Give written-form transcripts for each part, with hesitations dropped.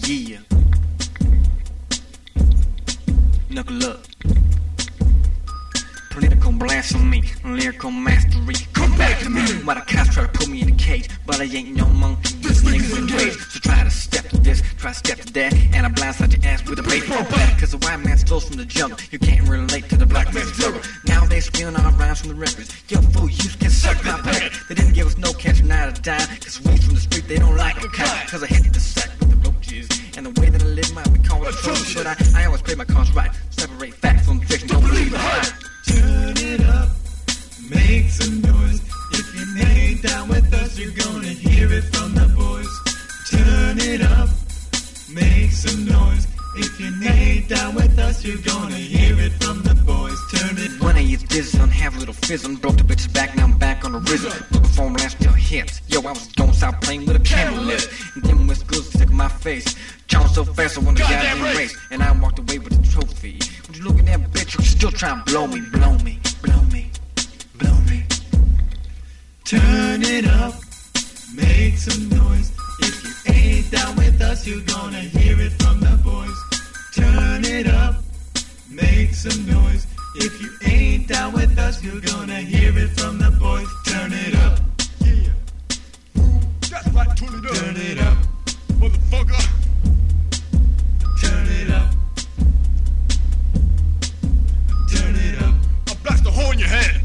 Yeah. Knuckle up. Political blasphemy, lyrical mastery. Come back to me. Why the cops try to put me in a cage, but I ain't no monkey. This nigga's in rage. So try to step to this, try to step to that, and I blindside your ass with a baseball bat. Cause the white man stole from the jungle. You can't relate to the black man's struggle. Now they stealing our rhymes from the records. Yo, fool, you can suck my back. They didn't give us no catch, not a dime. Cause we from the street, they don't like a kind. Cause I hit the sack with the roaches. And the way that I live mine, we call it atrocious. But I always play my cards right. Separate facts from fiction, don't believe the hype. Turn it up, make some noise. If you ain't down with us, you're gonna hear it from the boys. Turn it up, make some noise. If you ain't down with us, you're gonna hear it from the boys. Turn it. When I used this, have a little fizzle. Broke the bitches back, now I'm back on the rhythm. Looking for last till hits. Yo, I was going south playing with a camel lip. And then West Good stick in my face. Charged so fast, I won the goddamn race. And I walked away with the trophy. When you look at that bitch, you still trying to blow me, blow me, blow me, blow me. Turn it up, make some noise. If you ain't down with us, you're gonna hear it from the boys. Turn it up, make some noise. If you ain't down with us, you're gonna hear it from the boys. Turn it up, yeah. That's right, turn it up. Turn it up, motherfucker. Turn it up. Turn it up. I'll blast a hole in your head.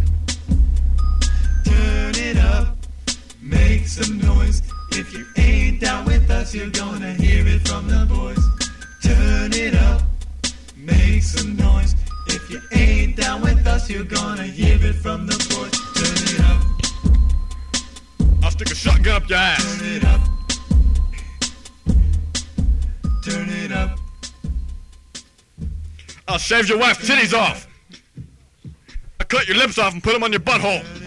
Turn it up, make some noise. If you ain't down with us, you're gonna hear it from the boys. Turn it up, make some noise. If you ain't down with us, you're gonna hear it from the boys. Turn it up. I'll stick a shotgun up your ass. Turn it up. Turn it up. I'll shave your wife's titties off. I'll cut your lips off and put them on your butthole.